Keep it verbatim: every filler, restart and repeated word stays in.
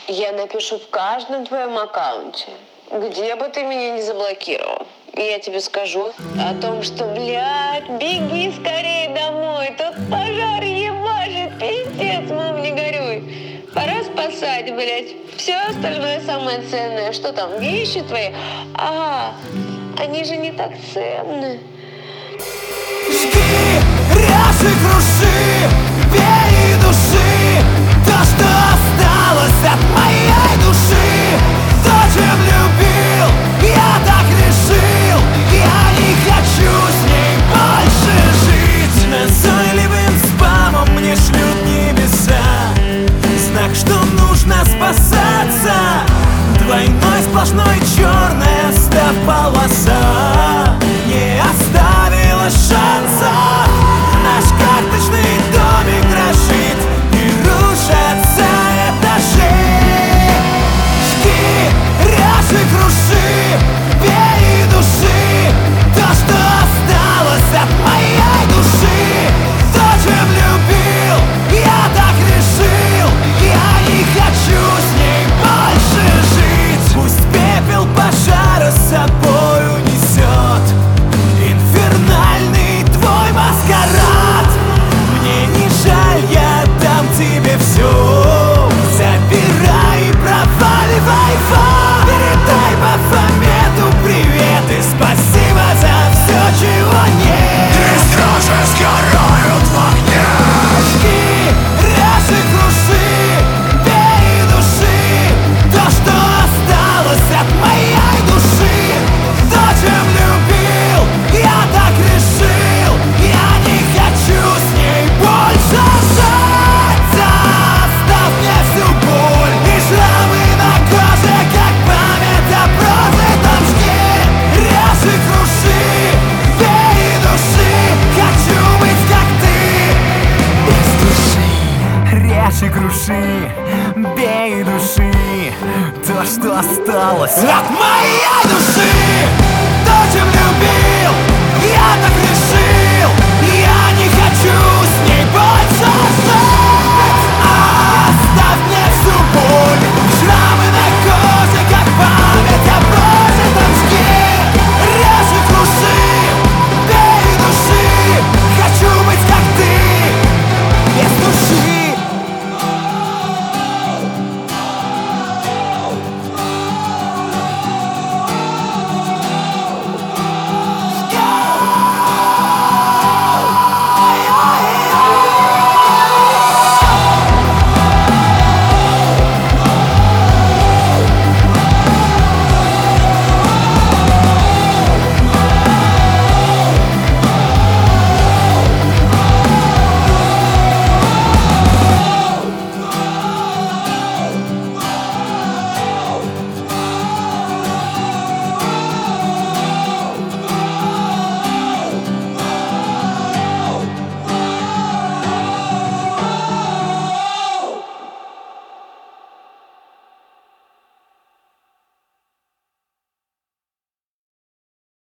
Я напишу в каждом твоем аккаунте, где бы ты меня не заблокировал. И я тебе скажу о том, что, блядь, беги скорее домой, тут пожар ебашит, пиздец, мам, не горюй. Пора спасать, блядь, все остальное самое ценное. Что там, вещи твои? Ага, они же не так ценны. Жги, режь и круши, бей души то, что осталось от моей души. То, чем любил, я так решил, я не хочу с ней больше жить. Назойливым спамом мне шлют небеса знак, что нужно спасаться. Двойной сплошной черная став полоса не оставила шанса. Наш карточный домик дрожит и рушатся этажи. Жги, режь и круши, бей души то, что осталось от моей души. То, чем любил, я так решил, я не хочу с ней больше жить. Пусть пепел пожара с собой унесет инфернальный твой маскарад. Мне не жаль, я дам тебе все. Забирай и проваливай в ад. Передай Бафомету привет и спасибо за все, чего нет. Искры сгорают в огне. Жги, режь и круши, бей души то, что осталось от моей души. То, чем любил, я так решил, я не хочу с ней больше жить. Оставь мне всю боль и шрамы на коже, как память о прожитом. Жги, режь и круши, бей души, хочу быть как ты. Без души, режь и круши, бей души то, что осталось от моей души. То, чем любил, я так решил.